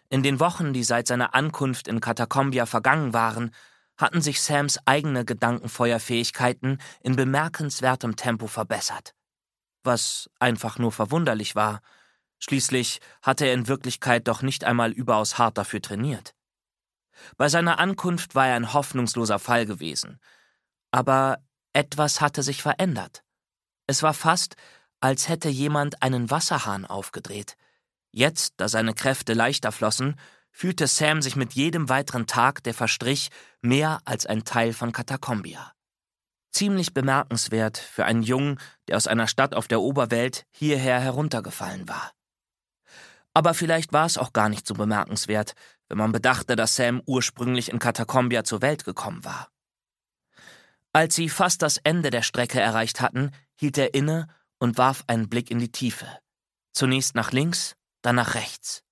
In den Wochen, die seit seiner Ankunft in Katakombia vergangen waren, hatten sich Sams eigene Gedankenfeuerfähigkeiten in bemerkenswertem Tempo verbessert. Was einfach nur verwunderlich war. Schließlich hatte er in Wirklichkeit doch nicht einmal überaus hart dafür trainiert. Bei seiner Ankunft war er ein hoffnungsloser Fall gewesen. Aber etwas hatte sich verändert. Es war fast, als hätte jemand einen Wasserhahn aufgedreht. Jetzt, da seine Kräfte leichter flossen, fühlte Sam sich mit jedem weiteren Tag, der verstrich, mehr als ein Teil von Katakombia. Ziemlich bemerkenswert für einen Jungen, der aus einer Stadt auf der Oberwelt hierher heruntergefallen war. Aber vielleicht war es auch gar nicht so bemerkenswert, wenn man bedachte, dass Sam ursprünglich in Katakombia zur Welt gekommen war. Als sie fast das Ende der Strecke erreicht hatten, hielt er inne und warf einen Blick in die Tiefe. Zunächst nach links, dann nach rechts.